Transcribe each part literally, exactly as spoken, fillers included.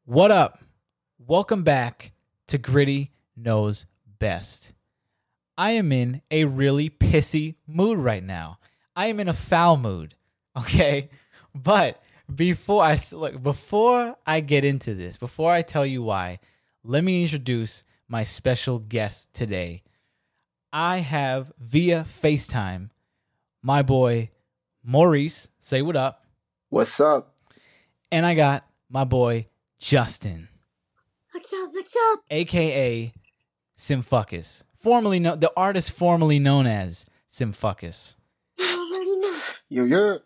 What up? Welcome back to Gritty Knows Best. I am in a really pissy mood right now. I am in a foul mood, okay? But before I look, before I get into this, before I tell you why, let me introduce my special guest today. I have via FaceTime my boy Maurice. Say what up. What's up? And I got my boy Justin. What's up? What's up? A K A Simfuckus. Formerly known, the artist formerly known as Simfuckus. You already know. Yo, yo.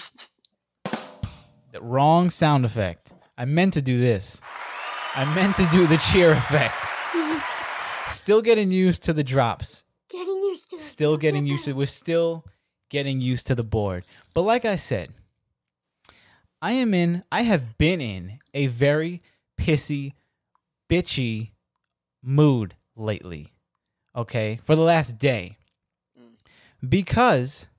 The wrong sound effect. I meant to do this. I meant to do the cheer effect. Still getting used to the drops. Getting used to it. Still getting used to it. We're still getting used to the board. But like I said, I am in, I have been in a very pissy, bitchy mood lately. Okay? For the last day. Because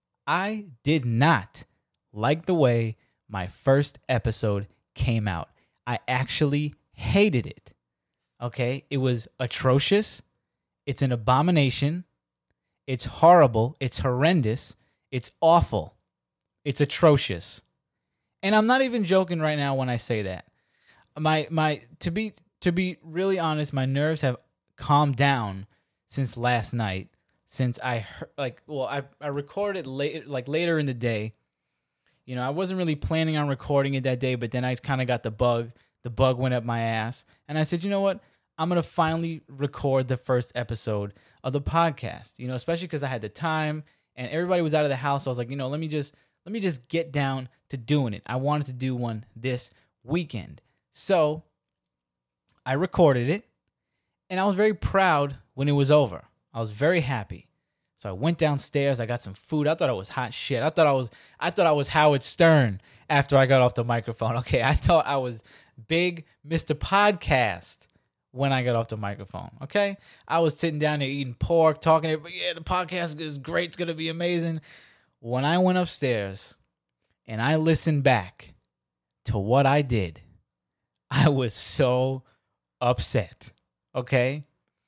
I did not like the way my first episode came out. I actually hated it. Okay? It was atrocious. It's an abomination. It's horrible. It's horrendous. It's awful. It's atrocious. And I'm not even joking right now when I say that. My my to be to be really honest, my nerves have calmed down since last night. Since I heard, like, well, I I recorded late, like later in the day. You know, I wasn't really planning on recording it that day, but then I kind of got the bug. The bug went up my ass, and I said, you know what? I'm gonna finally record the first episode of the podcast. You know, especially because I had the time and everybody was out of the house. So I was like, you know, let me just let me just get down to doing it. I wanted to do one this weekend. So I recorded it, and I was very proud when it was over. I was very happy. So I went downstairs, I got some food. I thought it was hot shit. I thought I was I thought I was Howard Stern after I got off the microphone. Okay, I thought I was big Mister Podcast when I got off the microphone. Okay? I was sitting down there eating pork, talking to, yeah, the podcast is great, it's gonna be amazing. When I went upstairs and I listened back to what I did, I was so upset. Okay?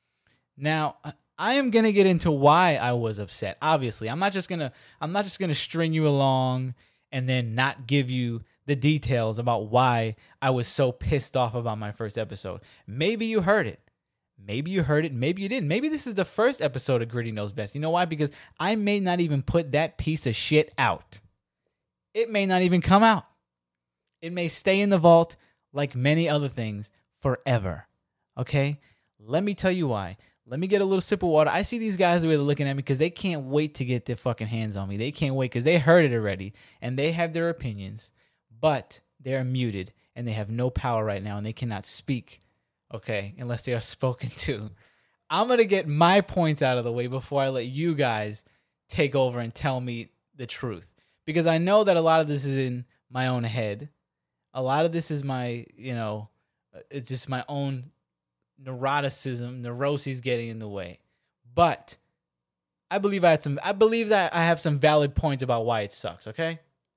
Now, I am going to get into why I was upset. Obviously, I'm not just going to I'm not just going to string you along and then not give you the details about why I was so pissed off about my first episode. Maybe you heard it. Maybe you heard it. Maybe you didn't. Maybe this is the first episode of Gritty Knows Best. You know why? Because I may not even put that piece of shit out. It may not even come out. It may stay in the vault like many other things forever. Okay? Let me tell you why. Let me get a little sip of water. I see these guys the way they're looking at me because they can't wait to get their fucking hands on me. They can't wait because they heard it already and they have their opinions, but they're muted and they have no power right now and they cannot speak. Okay, unless they are spoken to. I'm going to get my points out of the way before I let you guys take over and tell me the truth. Because I know that a lot of this is in my own head. A lot of this is my, you know, it's just my own neuroticism, neuroses getting in the way. But I believe I had some, I believe that I have some valid points about why it sucks, okay?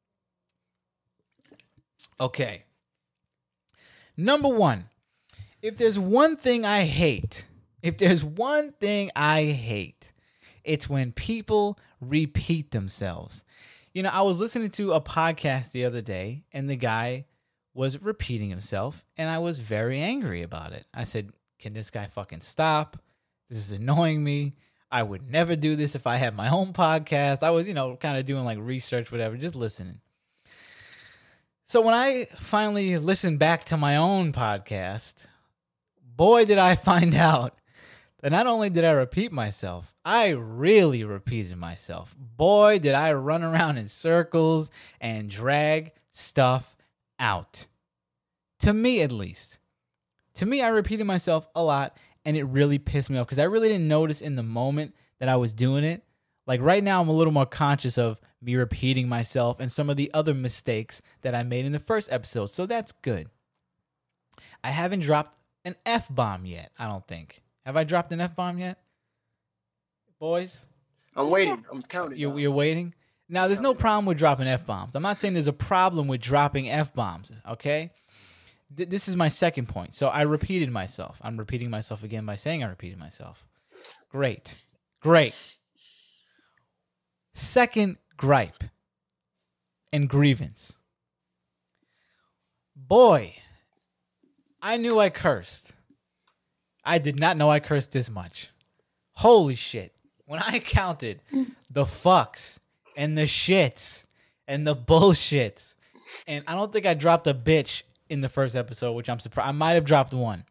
Okay. Number one. If there's one thing I hate, if there's one thing I hate, it's when people repeat themselves. You know, I was listening to a podcast the other day, and the guy was repeating himself, and I was very angry about it. I said, can this guy fucking stop? This is annoying me. I would never do this if I had my own podcast. I was, you know, kind of doing like research, whatever, just listening. So when I finally listened back to my own podcast, boy, did I find out that not only did I repeat myself, I really repeated myself. Boy, did I run around in circles and drag stuff out. To me, at least. To me, I repeated myself a lot, and it really pissed me off because I really didn't notice in the moment that I was doing it. Like right now, I'm a little more conscious of me repeating myself and some of the other mistakes that I made in the first episode, so that's good. I haven't dropped an F-bomb yet, I don't think. Have I dropped an F-bomb yet? Boys? I'm waiting. I'm counting. You're, you're waiting? Now, there's no problem with dropping F-bombs. I'm not saying there's a problem with dropping F-bombs, okay? th- this is my second point. So I repeated myself. I'm repeating myself again by saying I repeated myself. Great. Great. Second gripe and grievance. Boy, I knew I cursed. I did not know I cursed this much. Holy shit. When I counted the fucks and the shits and the bullshits, and I don't think I dropped a bitch in the first episode, which I'm surprised. I might have dropped one.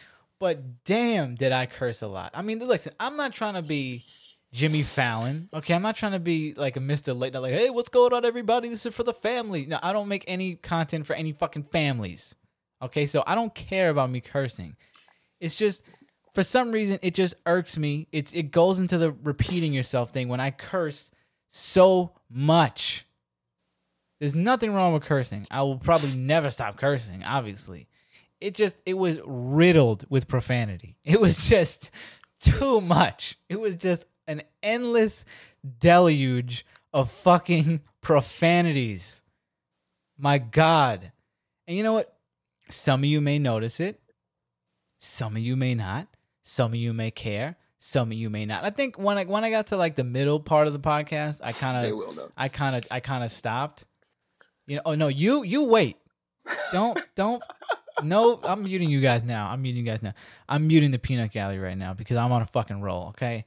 But damn, did I curse a lot. I mean, listen, I'm not trying to be Jimmy Fallon. Okay, I'm not trying to be like a Mister Late Night, like, hey, what's going on, everybody? This is for the family. No, I don't make any content for any fucking families. Okay, so I don't care about me cursing. It's just, for some reason, it just irks me. It's it goes into the repeating yourself thing when I curse so much. There's nothing wrong with cursing. I will probably never stop cursing, obviously. It just, it was riddled with profanity. It was just too much. It was just an endless deluge of fucking profanities. My God. And you know what? Some of you may notice it. Some of you may not. Some of you may care. Some of you may not. I think when I when I got to like the middle part of the podcast, I kind They of will know. I kind of I kind of stopped. You know, oh no, you you wait. Don't don't no, I'm muting you guys now. I'm muting you guys now. I'm muting the peanut gallery right now because I'm on a fucking roll, okay?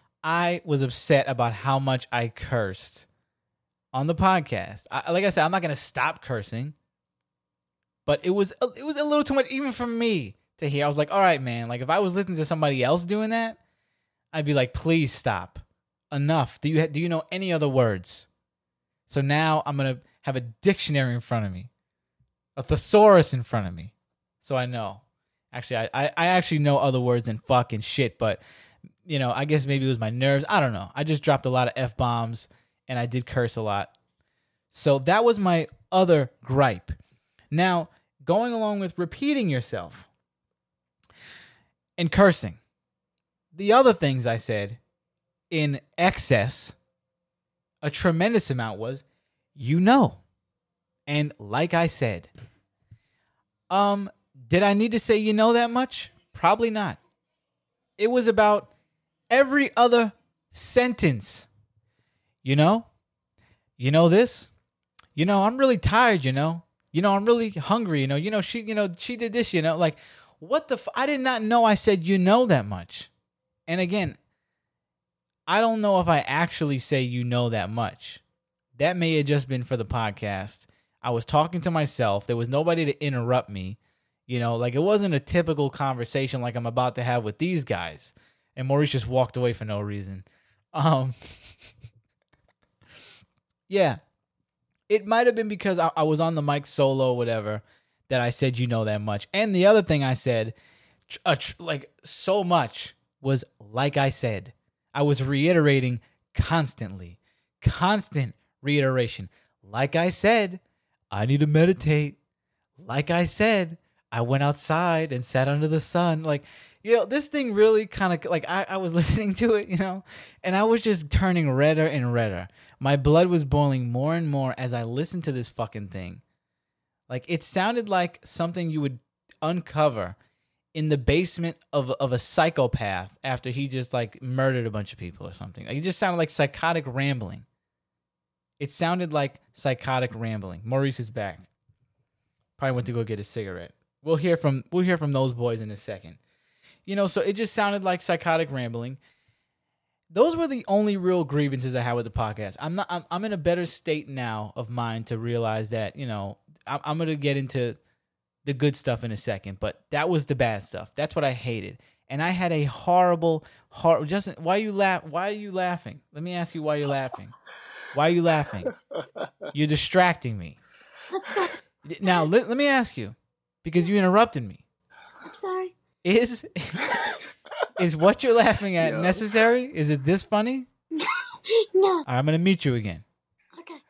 I was upset about how much I cursed on the podcast. I, like I said, I'm not going to stop cursing. But it was it was a little too much even for me to hear. I was like, "All right, man. Like if I was listening to somebody else doing that, I'd be like, "Please stop. Enough. Do you ha- do you know any other words?" So now I'm going to have a dictionary in front of me. A thesaurus in front of me. So I know. Actually, I, I, I actually know other words than fuck and shit, but, you know, I guess maybe it was my nerves. I don't know. I just dropped a lot of F-bombs, and I did curse a lot. So that was my other gripe. Now, going along with repeating yourself and cursing, the other things I said in excess, a tremendous amount was, you know. And like I said, um, did I need to say you know that much? Probably not. It was about every other sentence. You know? You know this? You know, I'm really tired, you know? You know, I'm really hungry, you know? You know, she, you know, she did this, you know? Like, what the f- I did not know I said you know that much. And again, I don't know if I actually say you know that much. That may have just been for the podcast. I was talking to myself. There was nobody to interrupt me. You know, like it wasn't a typical conversation like I'm about to have with these guys. And Maurice just walked away for no reason. Um, yeah. It might have been because I, I was on the mic solo, whatever, that I said you know that much. And the other thing I said, tr- uh, tr- like so much, was like I said. I was reiterating constantly. Constant reiteration. Like I said, I need to meditate. Like I said, I went outside and sat under the sun. Like, you know, this thing really kind of, like, I, I was listening to it, you know, and I was just turning redder and redder. My blood was boiling more and more as I listened to this fucking thing. Like, it sounded like something you would uncover in the basement of, of a psychopath after he just, like, murdered a bunch of people or something. Like, it just sounded like psychotic rambling. It sounded like psychotic rambling. Maurice is back. Probably went to go get a cigarette. We'll hear from we'll hear from those boys in a second. You know, so it just sounded like psychotic rambling. Those were the only real grievances I had with the podcast. I'm not. I'm, I'm in a better state now of mind to realize that, you know, I'm, I'm gonna get into the good stuff in a second, but that was the bad stuff. That's what I hated, and I had a horrible, hor- Justin, why are you laugh? Why are you laughing? Let me ask you why you're laughing. Why are you laughing? You're distracting me. Now, let, let me ask you, because you interrupted me. I'm sorry. Is is what you're laughing at Yo. necessary? Is it this funny? No. All right, I'm going to meet you again. Okay.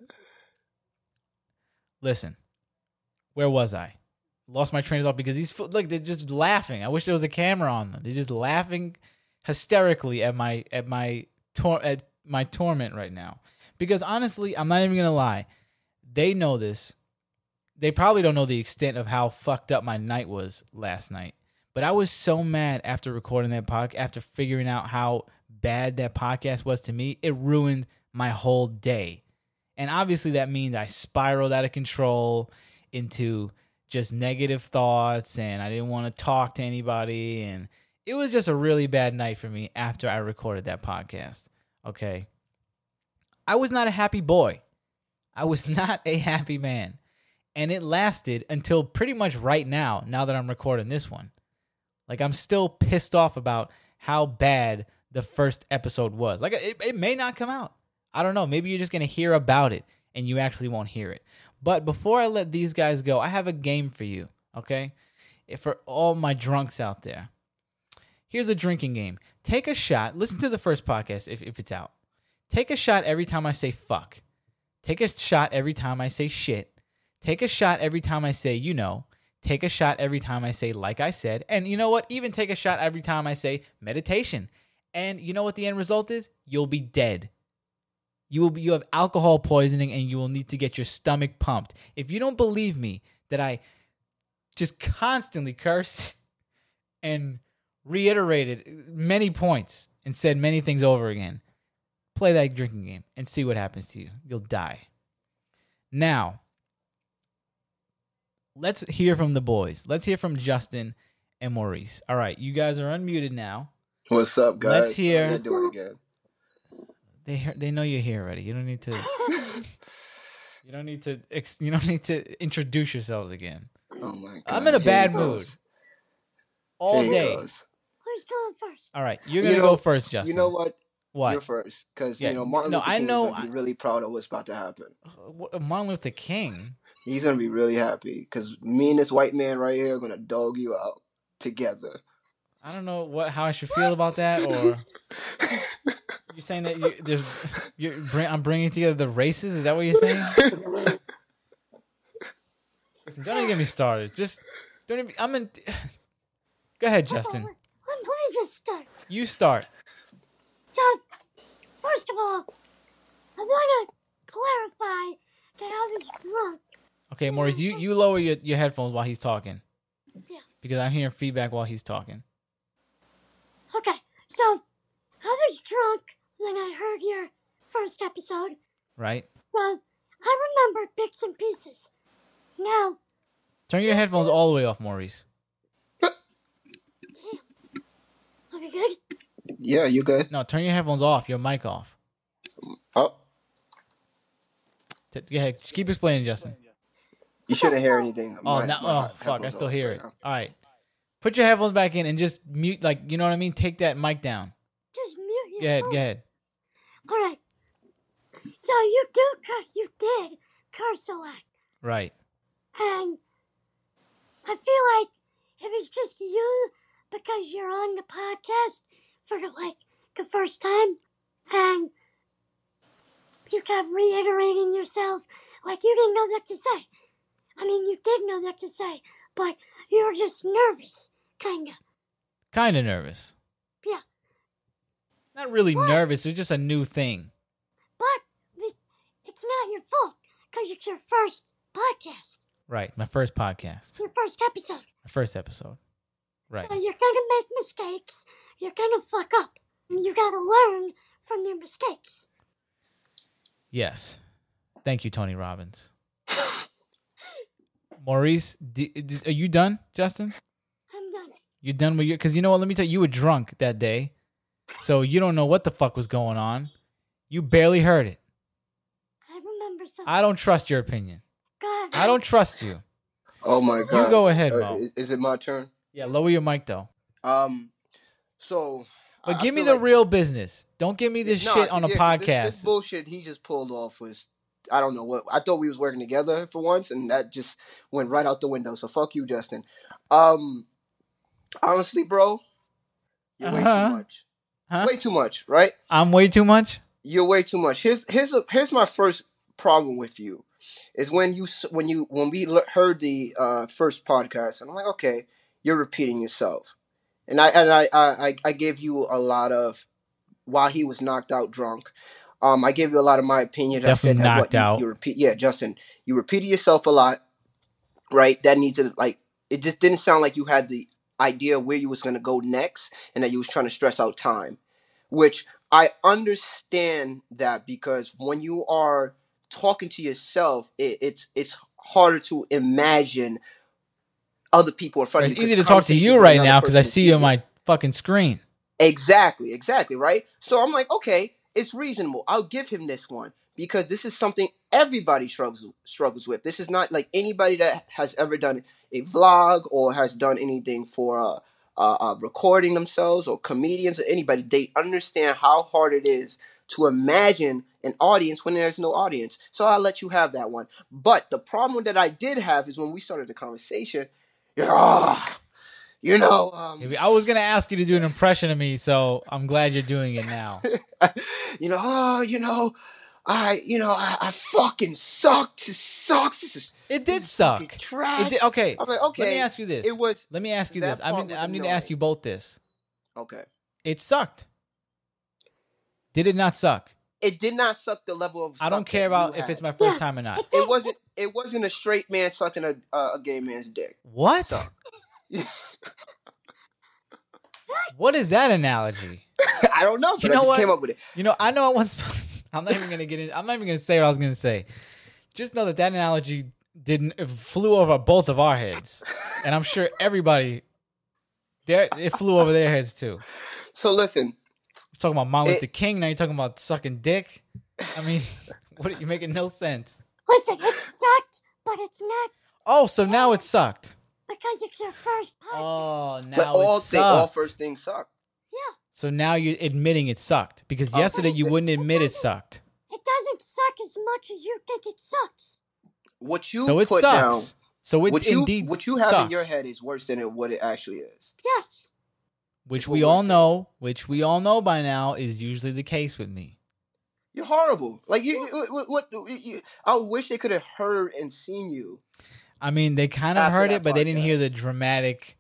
Listen, where was I? Lost my train of thought because these, fo- look, they're just laughing. I wish there was a camera on them. They're just laughing hysterically at my at my tor- at my torment right now. Because honestly, I'm not even going to lie. They know this. they probably don't know the extent of how fucked up my night was last night. But I was so mad after recording that podcast, after figuring out how bad that podcast was to me, it ruined my whole day. And obviously that means I spiraled out of control into just negative thoughts, and I didn't want to talk to anybody, and it was just a really bad night for me after I recorded that podcast. Okay. I was not a happy boy. I was not a happy man. And it lasted until pretty much right now, now that I'm recording this one. Like, I'm still pissed off about how bad the first episode was. Like, it, it may not come out. I don't know. Maybe you're just going to hear about it and you actually won't hear it. But before I let these guys go, I have a game for you, okay? For all my drunks out there. Here's a drinking game. Take a shot. Listen to the first podcast if, if it's out. Take a shot every time I say fuck. Take a shot every time I say shit. Take a shot every time I say, you know. Take a shot every time I say, like I said. And you know what? Even take a shot every time I say meditation. And you know what the end result is? You'll be dead. You will be, you have alcohol poisoning, and you will need to get your stomach pumped. If you don't believe me that I just constantly cursed and reiterated many points and said many things over again, play that drinking game and see what happens to you. You'll die. Now, let's hear from the boys. Let's hear from Justin and Maurice. All right, you guys are unmuted now. What's up, guys? Let's hear. How you doing again? They hear, they know you're here already. You don't need to. You don't need to. ex- You don't need to introduce yourselves again. Oh my god! I'm in a Here bad he mood goes. all Here he day. goes. Who's going first? All right, you're gonna You know- go first, Justin. You know what? What? You're first, because Yeah, you know Martin no, Luther I King know- is gonna be really proud of what's about to happen. What- Martin Luther King. He's gonna be really happy because me and this white man right here are gonna dog you out together. I don't know what how I should feel about that, or you're saying that you, there's you're bring, I'm bringing together the races. Is that what you're saying? Listen, don't even get me started. Just don't. Even, I'm in. Go ahead, Justin. Let, let me just start. You start. So, first of all, I want to clarify that I was drunk. Okay, Maurice, you, you lower your, your headphones while he's talking Yeah. because I'm hearing feedback while he's talking. Okay, so I was drunk when I heard your first episode. Right? So, I remember bits and pieces. Now, Turn your headphones all the way off, Maurice. are we good? Yeah, you good? No, turn your headphones off. Your mic off. Oh, T- Go ahead. Keep explaining, Justin. you shouldn't hear anything. Oh, My- no, my oh, fuck! I headphones still off hear right it. now. All right, put your headphones back in and just mute. Like, you know what I mean? Take that mic down. Just mute your Go ahead. phone. Go ahead. All right. So you do curse. You did curse a lot. Right. And I feel like it was just you because you're on the podcast for the, like the first time, and you kept reiterating yourself like you didn't know what to say. I mean, you did know what to say, but you were just nervous, kinda. Kind of nervous. Yeah. Not really What? nervous. It's just a new thing. But it- it's not your fault because it's your first podcast, Right. My first podcast. your first episode. My first episode. Right. So you're gonna make mistakes. You're gonna fuck up. You gotta learn from your mistakes. Yes. Thank you, Tony Robbins. Maurice, d- d- are you done, Justin? I'm done. You done with your? Because you know what? Let me tell you, you were drunk that day, so you don't know what the fuck was going on. You barely heard it. I remember something. I don't trust your opinion. God. I don't trust you. Oh my god! You go ahead, Uh, Mo. is, is it my turn? Yeah, lower your mic though. Um, so. But I- I give me feel the like- real business. Don't give me this Nah, shit on a yeah, 'cause podcast. This, this bullshit he just pulled off was, I don't know what. I thought we was working together for once, and that just went right out the window. So fuck you, Justin. Um, honestly, bro, you're way Uh-huh. too much. Huh? Way too much, right? I'm way too much. You're way too much. Here's here's a, here's my first problem with you, is when you s- when you when we l- heard the uh, first podcast, and I'm like, okay, you're repeating yourself, and I and I I I- I gave you a lot of while he was knocked out drunk. Um, I gave you a lot of my opinion. I Definitely said that knocked what, you, out. You repeat, yeah, Justin, you repeated yourself a lot. right? That needed like it just didn't sound like you had the idea where you was going to go next, and that you was trying to stress out time, which I understand that because when you are talking to yourself, it, it's it's harder to imagine other people in front of It's you. 'cause easy to talk to conversations you with right another now because I person is see you on easier. my fucking screen. Exactly, exactly, right? So I'm like, okay, it's reasonable. I'll give him this one because this is something everybody struggles struggles with. This is not like anybody that has ever done a vlog or has done anything for uh, uh, uh, recording themselves, or comedians or anybody. They understand how hard it is to imagine an audience when there's no audience. So I'll let you have that one. But the problem that I did have is when we started the conversation, ah, you know, um, I was gonna ask you to do an impression of me, so I'm glad you're doing it now. you know, oh, you know, I, you know, I, I fucking sucked. It sucks. This is It this did is suck. fucking trash. It did, okay. I'm like, okay. Let me ask you this. It was Let me ask you that this. I part mean, was I need to annoying. ask you both this. Okay. It sucked. Did it not suck? It did not suck the level of. I don't suck care that you about if had. it's my first Yeah, time or not. it did. It wasn't. It wasn't a straight man sucking a uh, a gay man's dick. What? So, What is that analogy? I don't know, but You I know just what? came up with it. You know, I know I once. I'm not even gonna get in. I'm not even gonna say what I was gonna say. Just know that that analogy didn't. It flew over both of our heads, and I'm sure everybody there. It flew over their heads too. So listen, You're talking about Martin It- Luther King. Now you're talking about sucking dick. I mean, what? You're making no sense. Listen, it sucked, but it's not Oh, so now it sucked. because it's your first podcast. Oh, but now all it thing, all sucked. first things suck. Yeah, So now you're admitting it sucked because Oh, yesterday you it- wouldn't admit it sucked. it doesn't suck as much as you think it sucks. What you So it put sucks. down, So it what you indeed what you have sucks. in your head is worse than it, what it actually is. Yes. Which It's we what we're all saying. know, which we all know by now is usually the case with me. You're horrible. Like you, you- what? what you, I wish they could have heard and seen you. I mean, they kind of After heard that it, but they didn't hear the podcast. dramatic.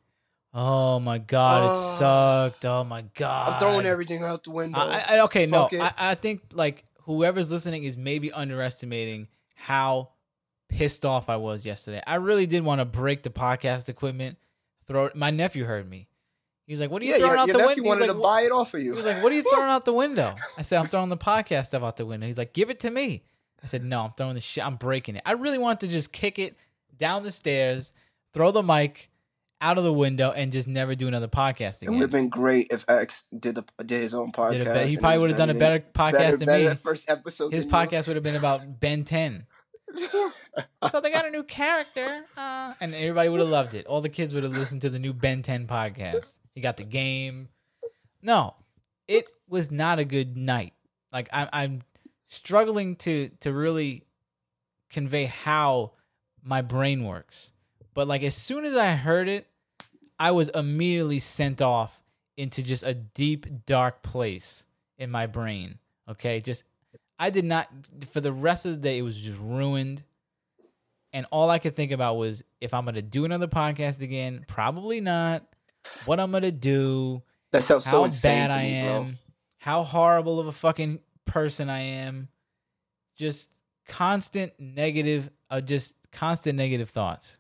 Oh my god, it Oh, sucked. Oh my god, I'm throwing everything out the window. I, I, okay, no, Fuck it. I, I think like whoever's listening is maybe underestimating how pissed off I was yesterday. I really did want to break the podcast equipment. Throw it. My nephew heard me. He was like, "What are you yeah, throwing your, out your the nephew window?" wanted He's to like, buy it off of He you. was like, "What are you throwing out the window?" I said, "I'm throwing the podcast stuff out the window." He's like, "Give it to me." I said, "No, I'm throwing the shit. I'm breaking it." I really wanted to just kick it down the stairs, throw the mic out of the window, and just never do another podcast It would have again. been great if X did the did his own podcast. Did a be- he and it probably was would have done a than- better podcast better, than better me. that first episode. His than podcast would have been about Ben ten. Yeah. So they got a new character, uh, and everybody would have loved it. All the kids would have listened to the new Ben ten podcast. He got the game. No, it was not a good night. Like I'm, I'm struggling to to really convey how my brain works. But like as soon as I heard it, I was immediately sent off into just a deep, dark place in my brain. Okay, just I did not for the rest of the day. It was just ruined. And all I could think about was if I'm going to do another podcast again, probably not. What I'm going to do, That sounds so how insane bad to I me, am, bro. how horrible of a fucking person I am. Just constant negative, uh, just constant negative thoughts.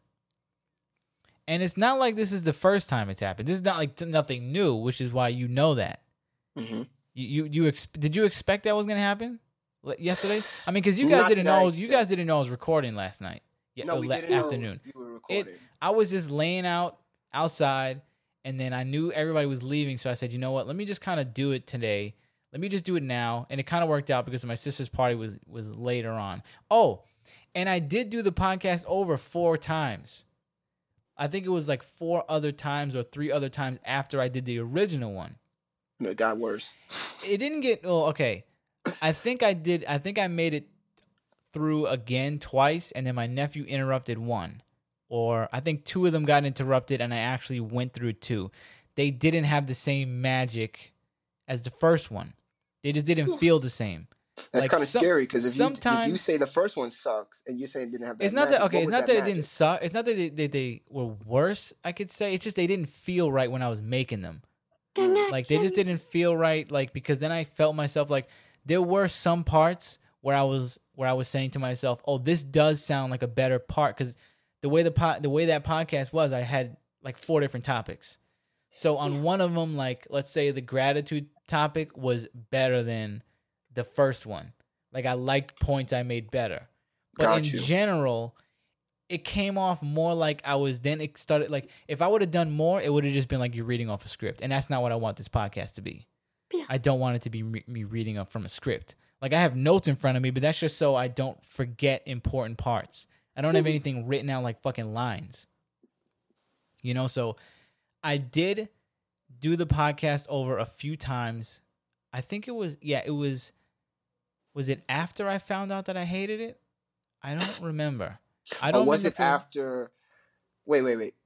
And it's not like this is the first time it's happened. This is not like t- nothing new, which is why you know that. hmm You you, you ex- did you expect that was going to happen le- yesterday? I mean, because you Not guys didn't that know I you expect- guys didn't know I was recording last night. Yeah, No, we la- didn't afternoon. know you were recording. I was just laying out outside, and then I knew everybody was leaving, so I said, you know what? Let me just kind of do it today. Let me just do it now, and it kind of worked out because my sister's party was was later on. Oh, and I did do the podcast over four times. I think it was like four other times or three other times after I did the original one. No, it got worse. It didn't get. Oh, okay. I think I did. I think I made it through again twice, and then my nephew interrupted one. Or I think two of them got interrupted, and I actually went through two. They didn't have the same magic as the first one. They just didn't feel the same. That's Like, kind of some- scary because if you if you sometimes- say the first one sucks and you say it didn't have that, It's not magic, that okay. what It's was not that, it didn't magic? suck. It's not that they, they they were worse. I could say it's just they didn't feel right when I was making them. They're not Like they just genuine. didn't feel right. Like because then I felt myself like there were some parts where I was where I was saying to myself, "Oh, this does sound like a better part." Because the way the po- the way that podcast was, I had like four different topics. So on Yeah. one of them, like let's say the gratitude topic was better than the first one. Like I liked points I made better. But Got in you. general, it came off more like I was then it started like if I would have done more, it would have just been like you're reading off a script. And that's not what I want this podcast to be. Yeah. I don't want it to be re- me reading up from a script. Like I have notes in front of me, but that's just so I don't forget important parts. I don't have anything written out like fucking lines. You know, so I did do the podcast over a few times. I think it was yeah, it was was it after I found out that I hated it? I don't remember. I don't Or was remember it if it was- after? Wait, wait, wait.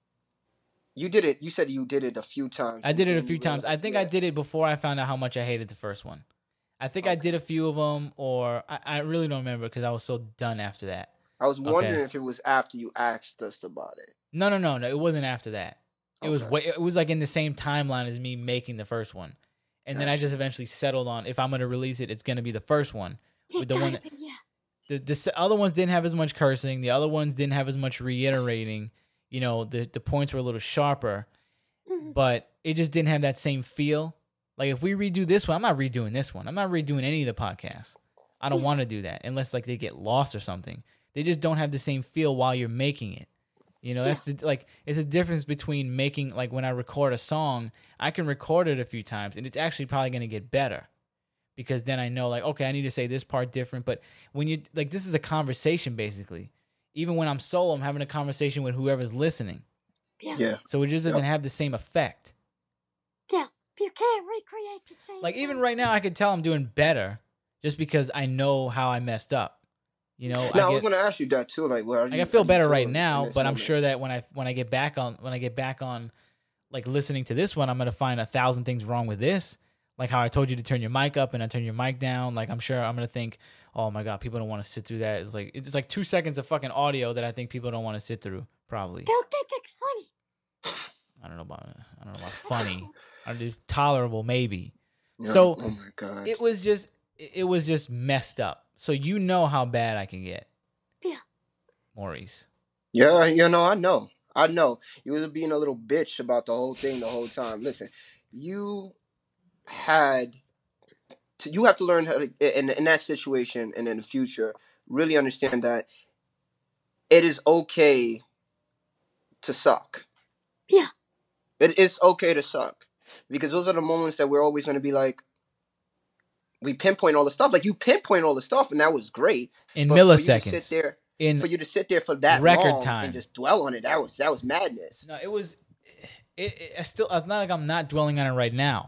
You did it. You said you did it a few times. I did it a and few you times. I realized- think yeah. I did it before I found out how much I hated the first one. I think I Okay. did a few of them, or I, I really don't remember because I was so done after that. I was wondering Okay. if it was after you asked us about it. No, no, no, no. It wasn't after that. It was Okay. way, it was like in the same timeline as me making the first one, and then I Gotcha. just eventually settled on if I'm gonna release it, it's gonna be the first one. It With the one gotta be, yeah. The the s- other ones didn't have as much cursing. The other ones didn't have as much reiterating. You know, the the points were a little sharper, Mhm. but it just didn't have that same feel. Like if we redo this one, I'm not redoing this one. I'm not redoing any of the podcasts. I don't Yeah. want to do that unless like they get lost or something. They just don't have the same feel while you're making it. You know, that's the, like it's a difference between making like when I record a song, I can record it a few times and it's actually probably going to get better because then I know like okay, I need to say this part different. But when you like this is a conversation basically. Even when I'm solo, I'm having a conversation with whoever's listening. Yeah. Yeah. So it just doesn't Yep. have the same effect. Yeah. You can't recreate the same. Like even thing. right now, I could tell I'm doing better just because I know how I messed up. You know, Now I, I, was get, going to ask you that too. Like, what are like you, I feel how do you better feel right in- now, in this but I'm moment? sure that when I when I get back on when I get back on like listening to this one, I'm gonna find a thousand things wrong with this. Like how I told you to turn your mic up and I turn your mic down. Like I'm sure I'm gonna think, oh my god, people don't want to sit through that. It's like it's just like two seconds of fucking audio that I think people don't want to sit through. Probably. Don't think it's funny. I don't know about I don't know about funny. I do tolerable maybe. Yeah. So, oh my god. It was just it was just messed up. So you know how bad I can get. Yeah. Maurice. Yeah, you know, I know. I know. You was being a little bitch about the whole thing the whole time. Listen, you had to, you have to learn how to in in that situation and in the future really understand that it is okay to suck. Yeah. It is okay to suck because those are the moments that we're always going to be like we pinpoint all the stuff. Like you pinpoint all the stuff and that was great. In But for you to milliseconds. sit there in for you to sit there for that record long time. and just dwell on it, that was that was madness. No, it was it, it I still it's not like I'm not dwelling on it right now.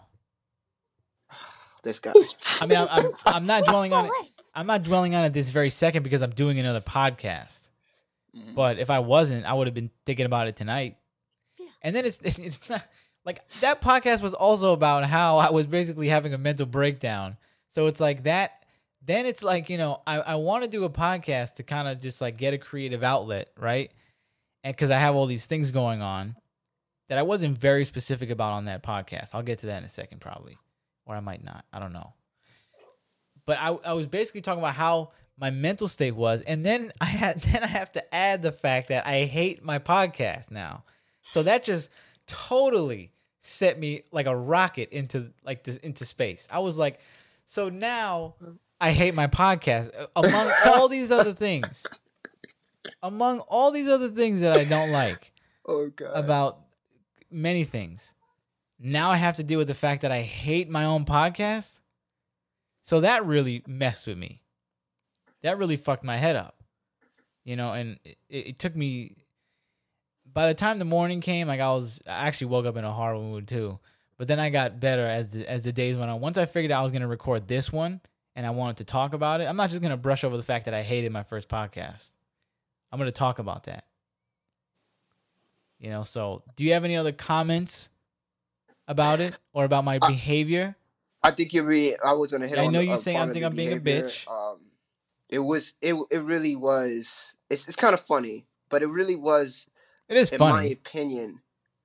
This guy. I mean I'm I'm, I'm not What's dwelling the on it. race? I'm not dwelling on it this very second because I'm doing another podcast. Mhm. But if I wasn't, I would have been thinking about it tonight. Yeah. And then it's it's not like that podcast was also about how I was basically having a mental breakdown. So it's like that. Then it's like, you know, I, I want to do a podcast to kind of just like get a creative outlet, right? And because I have all these things going on that I wasn't very specific about on that podcast. I'll get to that in a second, probably. Or I might not. I don't know. But I, I was basically talking about how my mental state was, and then I had then I have to add the fact that I hate my podcast now. So that just totally set me like a rocket into like this, into space. I was like, so now I hate my podcast among all these other things. Among all these other things that I don't like Oh god. about many things. Now I have to deal with the fact that I hate my own podcast. So that really messed with me. That really fucked my head up. You know, and it, it took me by the time the morning came, like I was I actually woke up in a horrible mood too. But then I got better as the as the days went on. Once I figured out I was gonna record this one and I wanted to talk about it, I'm not just gonna brush over the fact that I hated my first podcast. I'm gonna talk about that. You know, so do you have any other comments about it or about my Uh, behavior? I think you're re- I was gonna hit I on know the, you uh, saying part I of think the I'm being a behavior. bitch. Um it was it it really was it's it's kind of funny, but it really was It is in my funny. opinion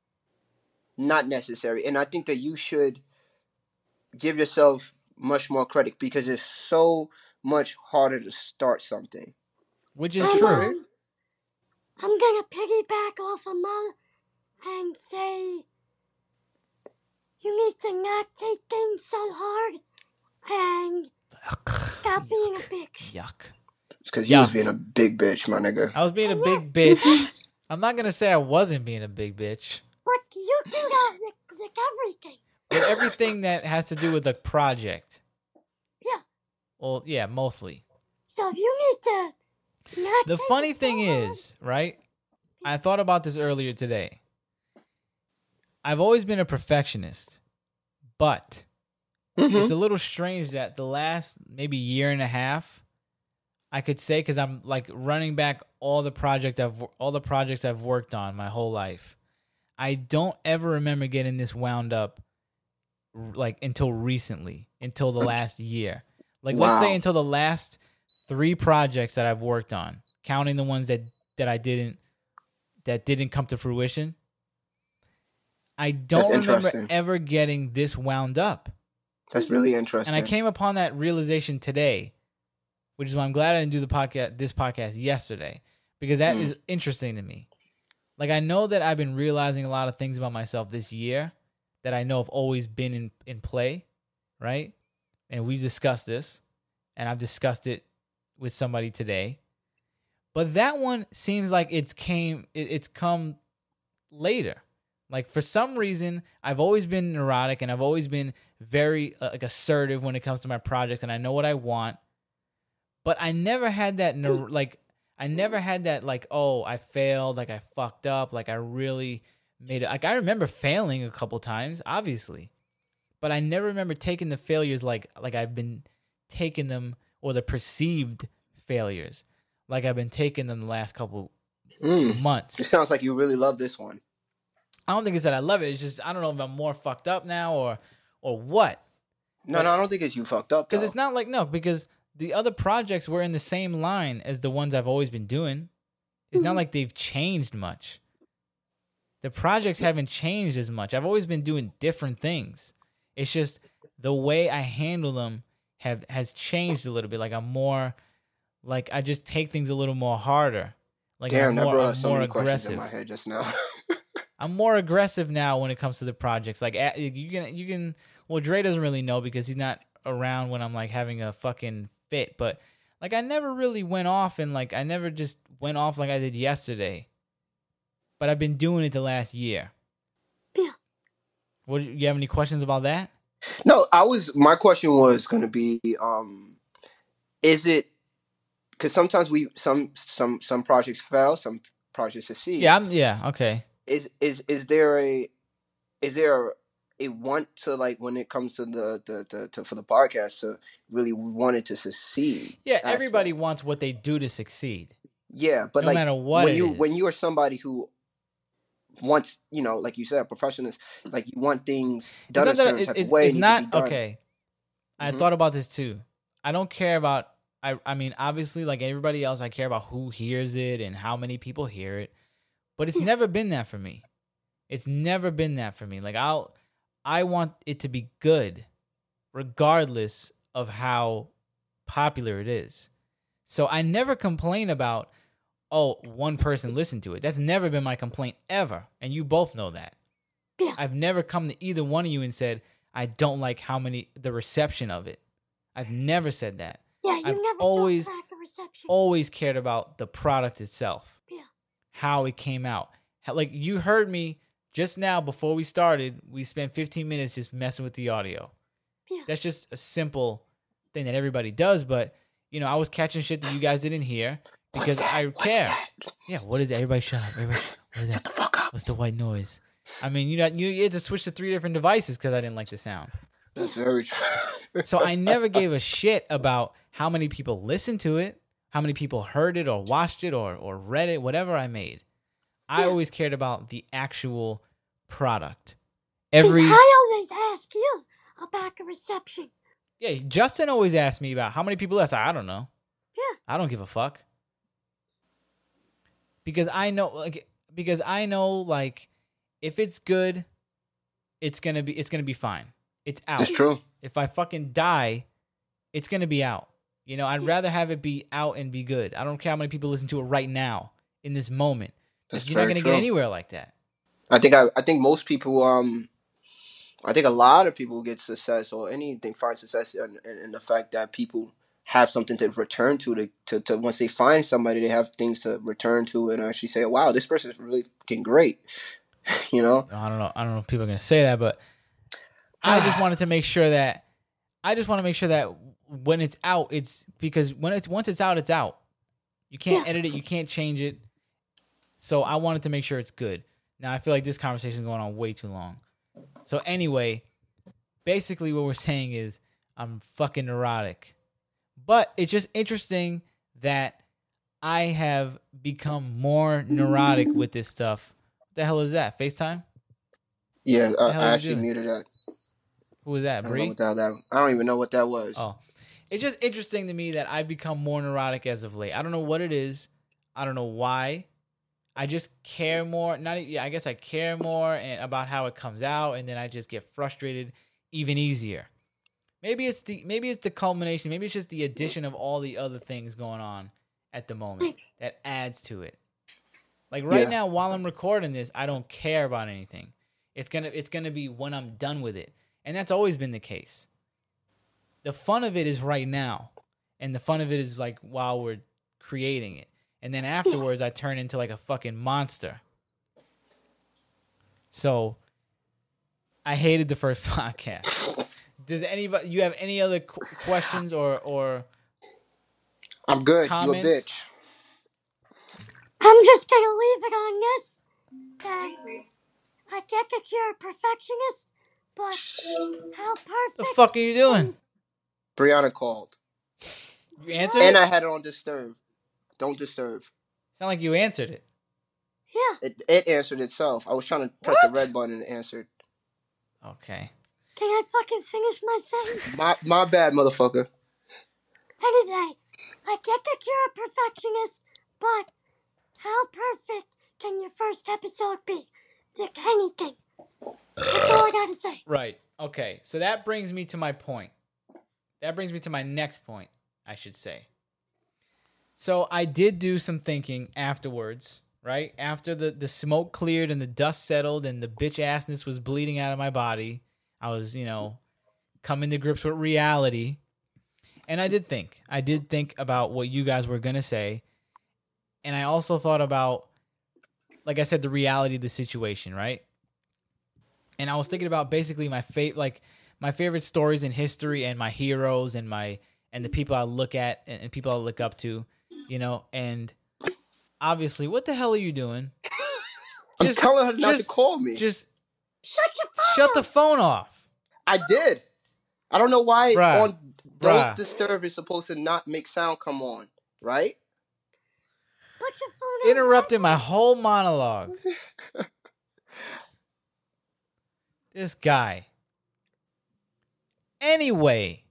not necessary. And I think that you should give yourself much more credit because it's so much harder to start something. Which is I'm, true. um, I'm gonna piggyback off of Mom and say you need to not take things so hard and stop being a bitch. Yuck. It's because you was Yuck. being a big bitch, my nigga. I was being a big bitch. I'm not gonna say I wasn't being a big bitch. But you do that with, with everything. With everything that has to do with the project. Yeah. Well, yeah, mostly. So you need to not The take funny it thing so hard. is, right? I thought about this earlier today. I've always been a perfectionist, but Mhm. it's a little strange that the last maybe year and a half, I could say, because I'm like running back all the project I've all the projects I've worked on my whole life. I don't ever remember getting this wound up, r- like until recently, until the last year. Like let's say Wow. until the last three projects that I've worked on, counting the ones that that I didn't that didn't come to fruition. I don't That's remember interesting. ever getting this wound up. That's really interesting. And I came upon that realization today, which is why I'm glad I didn't do the podcast, this podcast yesterday, because that Mm. is interesting to me. Like I know that I've been realizing a lot of things about myself this year that I know have always been in, in play, right? And we've discussed this, and I've discussed it with somebody today. But that one seems like it's came, it, it's come later. Like for some reason, I've always been neurotic and I've always been very uh, like assertive when it comes to my projects, and I know what I want. But I never had that neur- like I never had that like, oh, I failed, like I fucked up, like I really made it. Like I remember failing a couple times, obviously, but I never remember taking the failures like like I've been taking them, or the perceived failures like I've been taking them the last couple Mm. It months. sounds like you really love this one. I don't think it's that I love it. It's just I don't know if I'm more fucked up now or or what. No, But- no, I don't think it's you fucked up. Because Though. it's not like no, because the other projects were in the same line as the ones I've always been doing. It's not like they've changed much. The projects haven't changed as much. I've always been doing different things. It's just the way I handle them have has changed a little bit. Like I'm more, like I just take things a little more harder. Like Damn, I'm that more, brought I'm up so more many questions in aggressive. my head just now. I'm more aggressive now when it comes to the projects. Like a- you can, you can. Well, Dre doesn't really know because he's not around when I'm like having a fucking fit. But like I never really went off, and like I never just went off like I did yesterday. But I've been doing it the last year. Yeah. What? You have any questions about that? No, I was. My question was going to be, um, is it because sometimes we some some some projects fail, some projects succeed. Yeah. I'm. Yeah. Okay. Is is is there a is there a, a want to like when it comes to the the, the to, for the podcast to really want it to succeed? Yeah. aspect? Everybody wants what they do to succeed. Yeah, but no like matter what when it you is. when you are somebody who wants, you know, like you said, a professionalist, like you want things done a It's not, certain that, type it, of it's, way. it's it needs to be not done. okay. I Mhm. thought about this too. I don't care about. I. I mean, obviously, like everybody else, I care about who hears it and how many people hear it. But it's never been that for me. It's never been that for me. Like I'll. I want it to be good, regardless of how popular it is. So I never complain about, oh, one person listened to it. That's never been my complaint ever. And you both know that. Yeah. I've never come to either one of you and said, I don't like how many, the reception of it. I've never said that. Yeah, you I've never always- talk about the reception. Always cared about the product itself. Yeah. How it came out. How, like you heard me just now before we started, we spent fifteen minutes just messing with the audio. Yeah. That's just a simple thing that everybody does, but you know, I was catching shit that you guys didn't hear What's because that? I What's care. that? Yeah, what is it? Everybody shut up. Everybody, what is Shut that? the fuck up. What's the white noise? I mean, you know, you, you had to switch to three different devices because I didn't like the sound. That's very true. So I never gave a shit about how many people listened to it, how many people heard it or watched it or, or read it, whatever I made. I Yeah. always cared about the actual product. 'Cause Every I always ask you about the reception. yeah, Justin always asked me about how many people listen. I don't know. Yeah. I don't give a fuck. Because I know like because I know like if it's good, it's gonna be it's gonna be fine. It's out. It's true. If I fucking die, it's gonna be out. You know, I'd rather have it be out and be good. I don't care how many people listen to it right now. in this moment. That's You're not very going to true. get anywhere like that. I think I, I think most people um I think a lot of people get success or anything find success in, in, in the fact that people have something to return to, to to to once they find somebody they have things to return to and actually say, wow, this person is really fucking great. You know? I don't know. I don't know if people are going to say that, but I just wanted to make sure that I just want to make sure that when it's out, it's because when it's once it's out, it's out. You can't Yeah. edit it, you can't change it. So I wanted to make sure it's good. Now I feel like this conversation is going on way too long. So anyway, basically what we're saying is I'm fucking neurotic. But it's just interesting that I have become more neurotic with this stuff. What the hell is that? FaceTime? Yeah, I, The hell I are you actually doing? muted that. Who was that? I don't know Bree? what the hell that I don't even know what that was. Oh. It's just interesting to me that I've become more neurotic as of late. I don't know what it is. I don't know why. I just care more. Not e- yeah, I guess I care more and about how it comes out, and then I just get frustrated even easier. Maybe it's the maybe it's the culmination. Maybe it's just the addition of all the other things going on at the moment that adds to it. Like right Yeah. now, while I'm recording this, I don't care about anything. It's gonna it's gonna be when I'm done with it, and that's always been the case. The fun of it is right now, and the fun of it is like while we're creating it, and then afterwards I turn into like a fucking monster. So I hated the first podcast. Does anybody you have any other qu- questions or or I'm good. Comments? You a bitch. I'm just gonna leave it on this. That I get that you're a perfectionist, but how perfect? the fuck are you doing? Brianna called. You answered And it? I had it on disturb. Don't disturb. Sound like you answered it. Yeah. It it answered itself. I was trying to press What? the red button and it answered. Okay. Can I fucking finish my sentence? My my bad, motherfucker. Anyway, I get that you're a perfectionist, but how perfect can your first episode be? Like anything. That's all I gotta say. Right. Okay. So that brings me to my point. That brings me to my next point, I should say. So I did do some thinking afterwards, right? After the, the smoke cleared and the dust settled and the bitch assness was bleeding out of my body, I was, you know, coming to grips with reality. And I did think. I did think about what you guys were going to say. And I also thought about, like I said, the reality of the situation, right? And I was thinking about basically my fa- like my favorite stories in history and my heroes and my and the people I look at and, and people I look up to, you know. And obviously, what the hell are you doing? I'm Just- telling her not to just- call me. Just Shut your phone shut off. the phone off. I did. I don't know why Bruh. on Don't Bruh. Disturb is supposed to not make sound come on, right? Put your phone on. Interrupted my whole monologue. This guy. Anyway,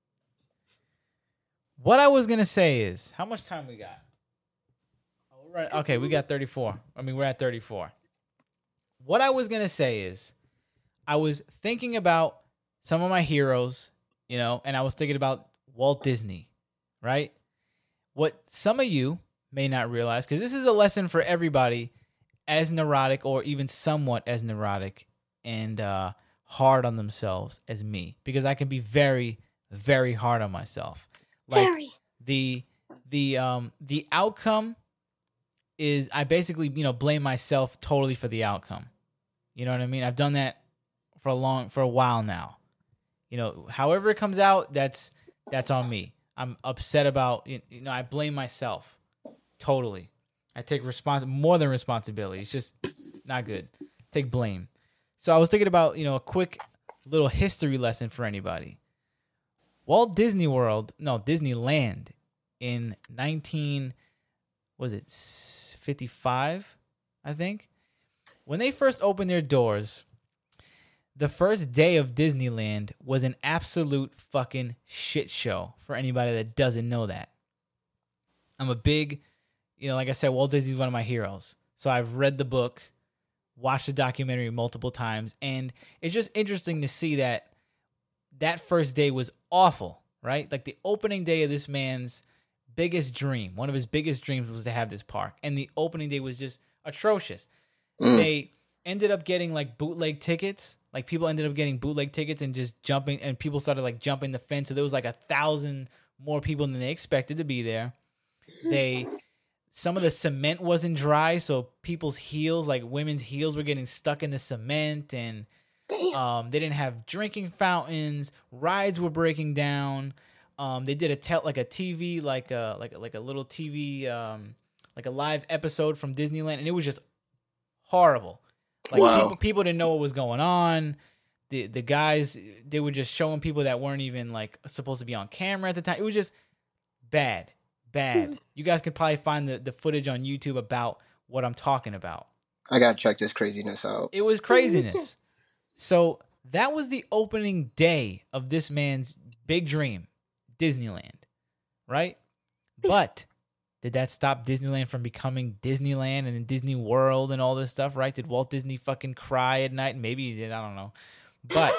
what I was gonna say is, how much time we got? Oh, we're at- okay, we got thirty-four. I mean, we're at thirty-four. What I was gonna say is, I was thinking about some of my heroes, you know, and I was thinking about Walt Disney, right? What some of you may not realize, because this is a lesson for everybody as neurotic or even somewhat as neurotic and uh, hard on themselves as me, because I can be very, very hard on myself. Like Very. the the um the outcome is I basically, you know, blame myself totally for the outcome. You know what I mean? I've done that for a long for a while now. You know, however it comes out, that's that's on me. I'm upset about, you know, I blame myself totally. I take respons- more than responsibility. It's just not good. Take blame. So I was thinking about, you know, a quick little history lesson for anybody. Walt Disney World, no, Disneyland in nineteen, was it fifty-five, I think? When they first opened their doors, the first day of Disneyland was an absolute fucking shit show for anybody that doesn't know that. I'm a big, you know, like I said, Walt Disney's one of my heroes. So I've read the book, watched the documentary multiple times, and it's just interesting to see that that first day was awful, right? Like the opening day of this man's biggest dream, one of his biggest dreams was to have this park. And the opening day was just atrocious. Mm. They ended up getting like bootleg tickets. Like people ended up getting bootleg tickets and just jumping, and people started like jumping the fence. So there was like a thousand more people than they expected to be there. They, some of the cement wasn't dry, so people's heels, like women's heels, were getting stuck in the cement, and um, they didn't have drinking fountains. Rides were breaking down. Um, they did a tel- like a T V, like a like like a little T V, um, like a live episode from Disneyland, and it was just horrible. Like Wow. people, people didn't know what was going on. The the guys, they were just showing people that weren't even like supposed to be on camera at the time. It was just bad, bad. You guys could probably find the, the footage on YouTube about what I'm talking about. I gotta check this craziness out. It was craziness. So that was the opening day of this man's big dream, Disneyland, right? But did that stop Disneyland from becoming Disneyland and then Disney World and all this stuff, right? Did Walt Disney fucking cry at night? Maybe he did, I don't know. But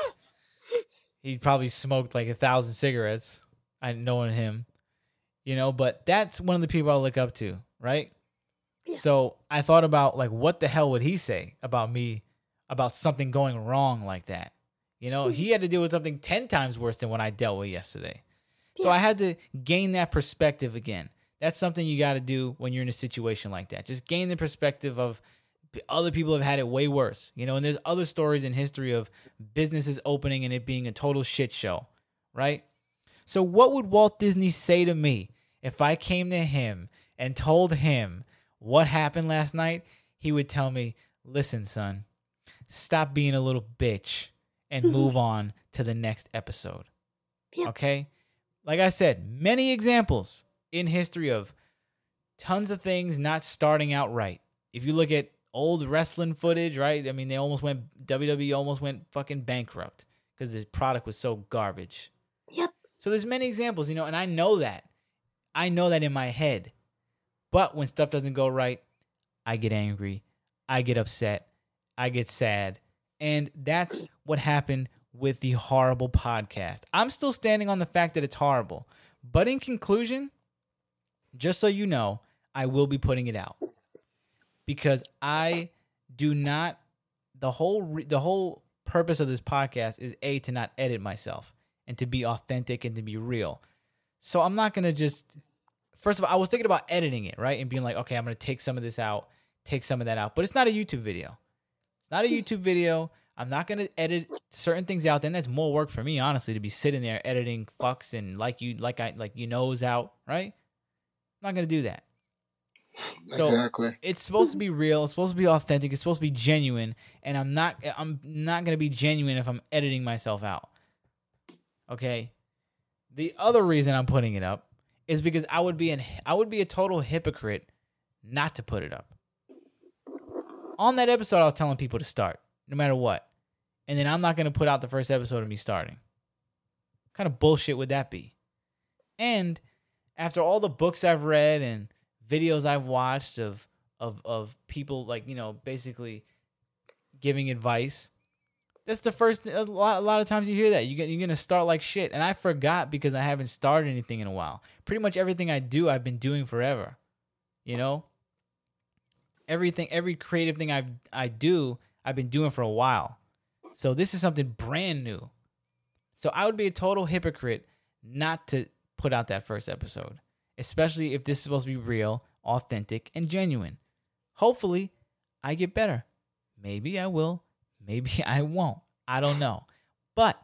he probably smoked like a thousand cigarettes, I knowing him, you know, but that's one of the people I look up to, right? Yeah. So I thought about like, what the hell would he say about me, about something going wrong like that? You know, he had to deal with something ten times worse than what I dealt with yesterday. So Yeah. I had to gain that perspective again. That's something you got to do when you're in a situation like that. Just gain the perspective of other people have had it way worse, you know, and there's other stories in history of businesses opening and it being a total shit show, right? So what would Walt Disney say to me if I came to him and told him what happened last night? He would tell me, listen, son, stop being a little bitch and move on to the next episode. Yep. Okay? Like I said, many examples in history of tons of things not starting out right. If you look at old wrestling footage, right? I mean, they almost went, W W E almost went fucking bankrupt because the product was so garbage. Yep. So there's many examples, you know, and I know that. I know that in my head. But when stuff doesn't go right, I get angry. I get upset. I get sad. And that's what happened with the Horrible podcast. I'm still standing on the fact that it's horrible. But in conclusion, just so you know, I will be putting it out. Because I do not, the whole re, the whole purpose of this podcast is A, to not edit myself and to be authentic and to be real. So I'm not going to just, first of all, I was thinking about editing it, right? And being like, okay, I'm going to take some of this out, take some of that out. But it's not a YouTube video. It's not a YouTube video. I'm not going to edit certain things out. Then that's more work for me, honestly, to be sitting there editing fucks and like you, like I, like you nose out, right? I'm not going to do that. So Exactly. it's supposed to be real. It's supposed to be authentic. It's supposed to be genuine. And I'm not. I'm not going to be genuine if I'm editing myself out. Okay. The other reason I'm putting it up is because I would be an I would be a total hypocrite not to put it up. On that episode, I was telling people to start, no matter what, and then I'm not going to put out the first episode of me starting. What kind of bullshit would that be? And after all the books I've read and videos I've watched of of of people, like, you know, basically giving advice, that's the first, a lot, a lot of times you hear that. You get, you're going to start like shit. And I forgot because I haven't started anything in a while. Pretty much everything I do, I've been doing forever. You know? Everything, every creative thing I I do, I've been doing for a while. So this is something brand new. So I would be a total hypocrite not to put out that first episode, especially if this is supposed to be real, authentic, and genuine. Hopefully, I get better. Maybe I will. Maybe I won't. I don't know. But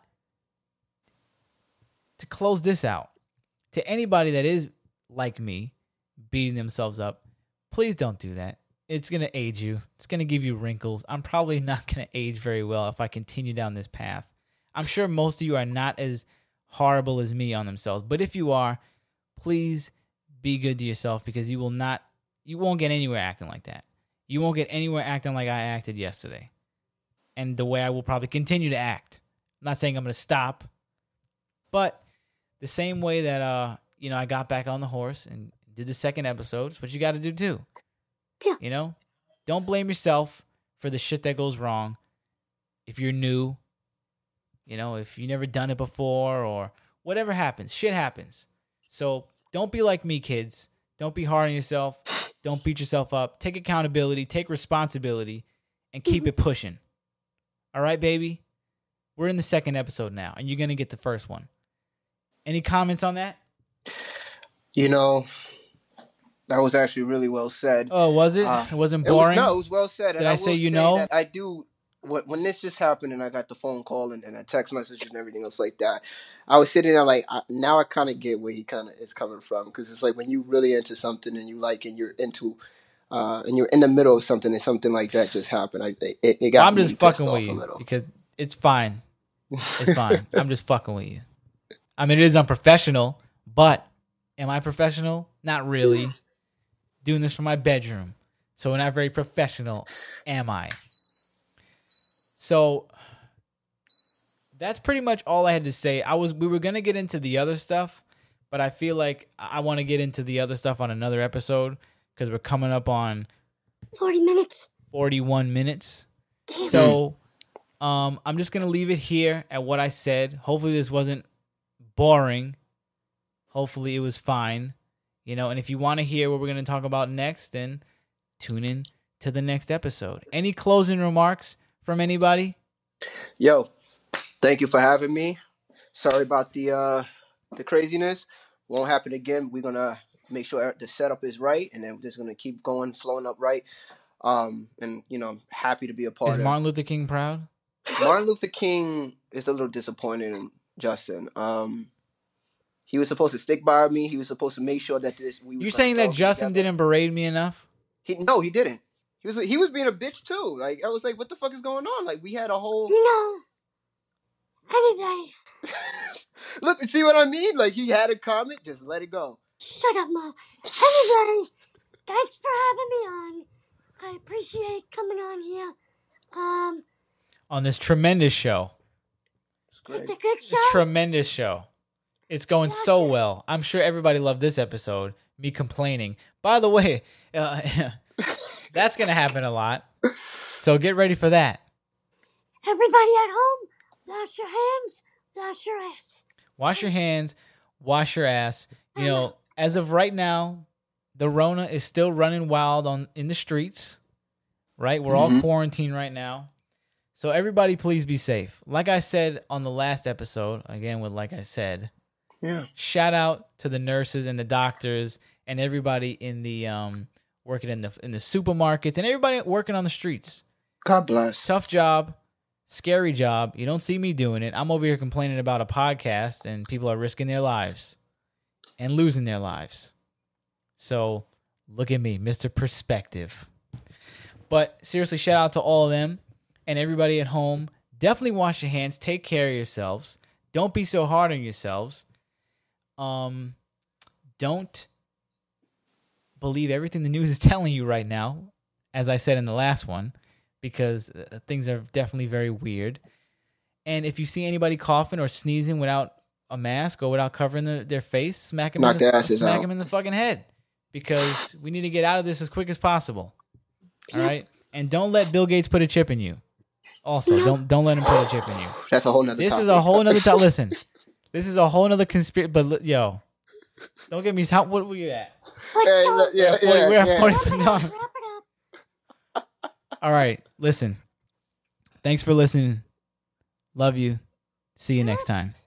to close this out, to anybody that is like me, beating themselves up, please don't do that. It's going to age you. It's going to give you wrinkles. I'm probably not going to age very well if I continue down this path. I'm sure most of you are not as horrible as me on themselves. But if you are, please be good to yourself, because you will not, you won't get anywhere acting like that. You won't get anywhere acting like I acted yesterday. And the way I will probably continue to act. I'm not saying I'm going to stop, but the same way that, uh, you know, I got back on the horse and did the second episode, it's what you got to do too. Yeah. You know, don't blame yourself for the shit that goes wrong. If you're new, you know, if you never done it before or whatever happens, shit happens. So don't be like me, kids. Don't be hard on yourself. Don't beat yourself up. Take accountability. Take responsibility. And keep it pushing. All right, baby? We're in the second episode now, and you're going to get the first one. Any comments on that? You know, that was actually really well said. Oh, was it? Uh, it wasn't It was, boring? no, it was well said. Did and I I say will you know? that I do, when, when this just happened and I got the phone call and, and a text message and everything else like that, I was sitting there like, I, now I kind of get where he kind of is coming from. Because it's like when you really into something and you like and you're into, uh, and you're in the middle of something and something like that just happened. I, it, it got Well, I'm me just pissed fucking off with a you little. because it's fine. It's fine. I'm just fucking with you. I mean, it is unprofessional, but am I professional? Not really. Doing this from my bedroom. So we're not very professional, am I? So that's pretty much all I had to say. I was we were gonna get into the other stuff, but I feel like I want to get into the other stuff on another episode because we're coming up on forty minutes. forty-one minutes. Damn. So um, I'm just gonna leave it here at what I said. Hopefully this wasn't boring. Hopefully it was fine. You know, and if you want to hear what we're going to talk about next, then tune in to the next episode. Any closing remarks from anybody? Yo, thank you for having me. Sorry about the uh, the craziness. Won't happen again. We're gonna make sure the setup is right, and then we're just gonna keep going, flowing up right. Um, and you know, I'm happy to be a part Is of. Martin Luther King proud? Martin Luther King is a little disappointed in Justin. Um, he was supposed to stick by me. He was supposed to make sure that this. We You're saying that Justin together. didn't berate me enough? He no, he didn't. He was he was being a bitch too. Like I was like, what the fuck is going on? Like we had a whole. You know, anyway, Look, see what I mean? Like he had a comment, just let it go. shut up, Mo. Anyway, thanks for having me on. I appreciate coming on here. Um, On this tremendous show. It's great. it's a good show. Tremendous show. It's going so well. I'm sure everybody loved this episode. Me complaining. By the way, uh, that's going to happen a lot. So get ready for that. Everybody at home, wash your hands, wash your ass. Wash your hands. Wash your ass. You know, as of right now, the Rona is still running wild on in the streets. Right? We're all Mhm. quarantined right now. So everybody please be safe. Like I said on the last episode, again with like I said, Yeah. shout out to the nurses and the doctors and everybody in the um working in the in the supermarkets and everybody working on the streets. God bless. Tough job, scary job. You don't see me doing it. I'm over here complaining about a podcast and people are risking their lives and losing their lives. So look at me, Mister Perspective. But seriously, shout out to all of them and everybody at home. Definitely wash your hands. Take care of yourselves. Don't be so hard on yourselves. Um, don't believe everything the news is telling you right now, as I said in the last one, because uh, things are definitely very weird. And if you see anybody coughing or sneezing without a mask or without covering the, their face, smack them, Knock in the, their asses smack out. them in the fucking head, because we need to get out of this as quick as possible. All right, and don't let Bill Gates put a chip in you. Also, don't don't let him put a chip in you. That's a whole nother This topic. is a whole nother time. Listen, this is a whole nother conspiracy. But li- yo, don't get me. How, what were you at? Let's Hey, go. look, yeah, forty, yeah, we're at yeah. forty. Wrap it No. up, wrap it up. All right, listen. Thanks for listening. Love you. See you next time.